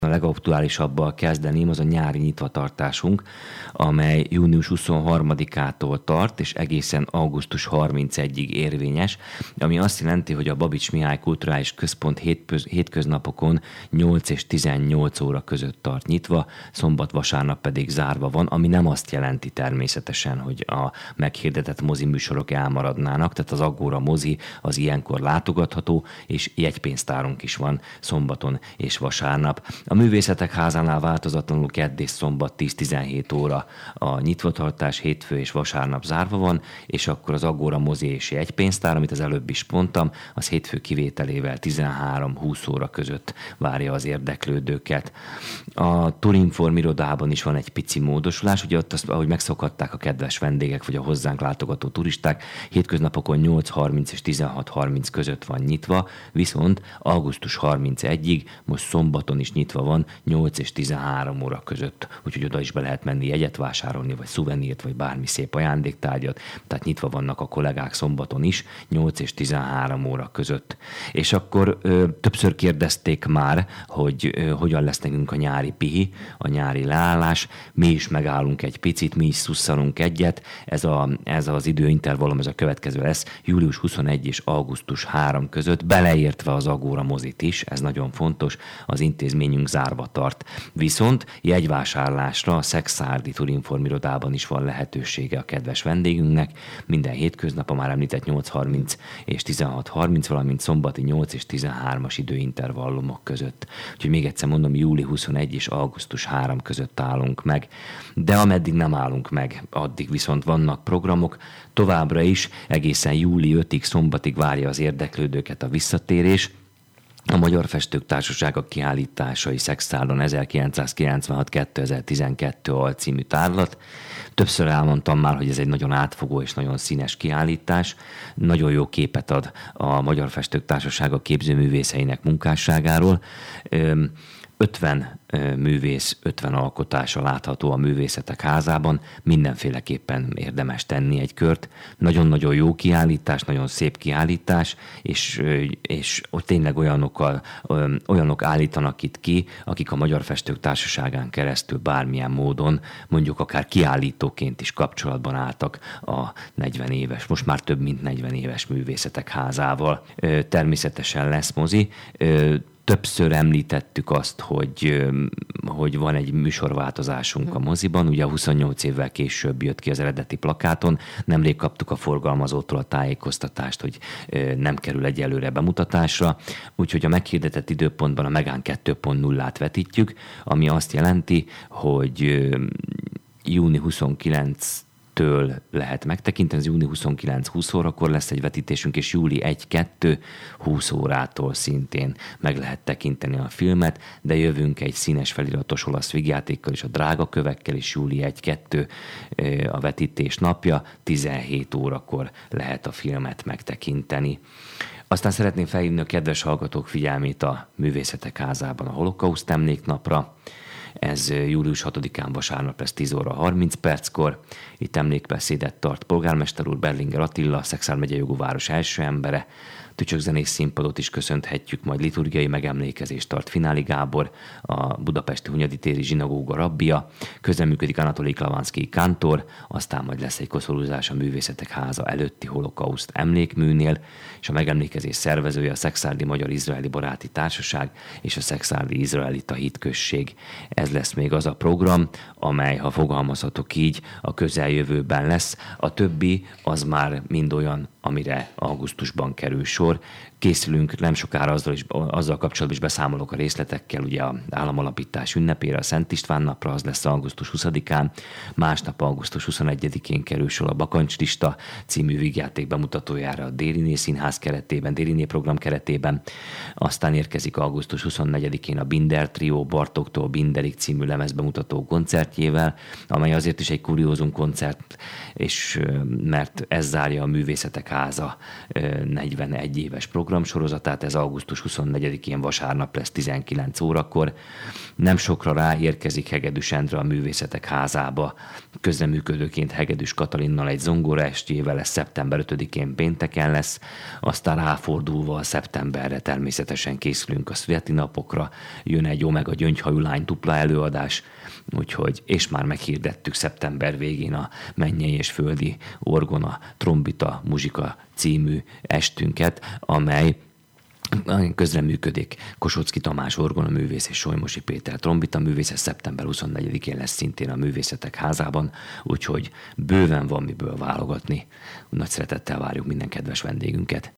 A legaktuálisabbal kezdeném, az a nyári nyitvatartásunk, amely június 23-ától tart, és egészen augusztus 31-ig érvényes, ami azt jelenti, hogy a Babits Mihály Kulturális Központ hétköznapokon 8 és 18 óra között tart nyitva, szombat-vasárnap pedig zárva van, ami nem azt jelenti természetesen, hogy a meghirdetett mozi műsorok elmaradnának, tehát az Agora mozi az ilyenkor látogatható, és jegypénztárunk is van szombaton és vasárnap. A Művészetek Házánál változatlanul kedd és szombat 10-17 óra a nyitvatartás, hétfő és vasárnap zárva van, és akkor az Agora mozi és jegypénztár, amit az előbb is mondtam, az hétfő kivételével 13-20 óra között várja az érdeklődőket. A Turinform irodában is van egy pici módosulás, ugye ott azt, ahogy megszokhatták a kedves vendégek, vagy a hozzánk látogató turisták, hétköznapokon 8:30 és 16:30 között van nyitva, viszont augusztus 31-ig most szombaton is nyitva van 8 és 13 óra között, úgyhogy oda is be lehet menni jegyet vásárolni, vagy szuvenírt, vagy bármi szép ajándéktárgyat, tehát nyitva vannak a kollégák szombaton is, 8 és 13 óra között. És akkor többször kérdezték már, hogy hogyan lesz nekünk a nyári pihi, a nyári leállás, mi is megállunk egy picit, mi is szusszanunk egyet, ez az időintervallum, ez a következő lesz, július 21 és augusztus 3 között, beleértve az Agora mozit is, ez nagyon fontos, az intézményünk zárva tart. Viszont jegyvásárlásra a Szekszárdi Turinform irodában is van lehetősége a kedves vendégünknek, minden hétköznap a már említett 8:30 és 16:30, valamint szombati 8 és 13-as időintervallumok között. Úgyhogy még egyszer mondom, júli 21 és augusztus 3 között állunk meg. De ameddig nem állunk meg, addig viszont vannak programok, továbbra is egészen júli 5-ig szombatig várja az érdeklődőket a visszatérés. A Magyar Festők Társasága kiállításai Szekszárdan 1996-2012 alcímű tárlat. Többször elmondtam már, hogy ez egy nagyon átfogó és nagyon színes kiállítás. Nagyon jó képet ad a Magyar Festők Társasága képzőművészeinek munkásságáról. 50 művész, 50 alkotása látható a Művészetek Házában, mindenféleképpen érdemes tenni egy kört. Nagyon-nagyon jó kiállítás, nagyon szép kiállítás, és ott tényleg olyanok állítanak itt ki, akik a Magyar Festők Társaságán keresztül bármilyen módon, mondjuk akár kiállítóként is kapcsolatban álltak a 40 éves, most már több mint 40 éves Művészetek Házával. Természetesen lesz mozi. Többször említettük azt, hogy van egy műsorváltozásunk a moziban, ugye 28 évvel később jött ki az eredeti plakáton, nemrég kaptuk a forgalmazótól a tájékoztatást, hogy nem kerül egyelőre bemutatásra, úgyhogy a meghirdetett időpontban a Megán 2.0-át vetítjük, ami azt jelenti, hogy júni 29 lehet megtekinteni, ez júni 29-20 órakor lesz egy vetítésünk, és júli 1-2-20 órától szintén meg lehet tekinteni a filmet, de jövünk egy színes feliratos olasz vígjátékkal és a drága kövekkel, és júli 1-2 a vetítés napja, 17 órakor lehet a filmet megtekinteni. Aztán szeretném felhívni a kedves hallgatók figyelmét a Művészetek Házában a Holokauszt emléknapra. Ez július 6-án vasárnap lesz 10 óra 30 perckor. Itt emlékbeszédet tart polgármester úr, Berlinger Attila, Szekszárd megye jogúváros első embere. Tücsök-zenés színpadot is köszönhetjük, majd liturgiai megemlékezést tart Fináli Gábor, a budapesti Hunyadi téri zsinagóga rabbia, közreműködik Anatolij Klavanszky kántor, aztán majd lesz egy koszorúzás a Művészetek Háza előtti holokauszt emlékműnél, és a megemlékezés szervezője a Szekszárdi Magyar-Izraeli Baráti Társaság és a Szekszárdi Izraelita Hitközség. Ez lesz még az a program, amely, ha fogalmazhatok így, a közeljövőben lesz. A többi az már mind olyan, amire augusztusban kerül sor. Készülünk nem sokára azzal kapcsolatban is beszámolok a részletekkel, ugye az államalapítás ünnepére, a Szent István napra, az lesz augusztus 20-án, másnap augusztus 21-én kerül sor a Bakancslista című vígjáték bemutatójára a Dériné Színház keretében, Dériné program keretében, aztán érkezik augusztus 24-én a Binder Trio Bartóktól Binderig című lemezbemutató koncertjével, amely azért is egy kuriózum koncert, és mert ez zárja a Művészetek Háza 41 éves programsorozatát, ez augusztus 24-én vasárnap lesz 19 órakor. Nem sokra rá érkezik Hegedűs Endre a Művészetek Házába. Közreműködőként Hegedűs Katalinnal egy zongoraestjével, ez szeptember 5-én pénteken lesz, aztán ráfordulva a szeptemberre természetesen készülünk a születi napokra, jön egy Omega Gyöngyhajú Lány dupla előadás, úgyhogy, és már meghirdettük szeptember végén a Mennyei és Földi Orgona Trombita Muzsika című estünket, amely közreműködik Kosocki Tamás orgonaművész és Solymosi Péter trombita művész, szeptember 24-én lesz szintén a Művészetek Házában, úgyhogy bőven van miből válogatni. Nagy szeretettel várjuk minden kedves vendégünket.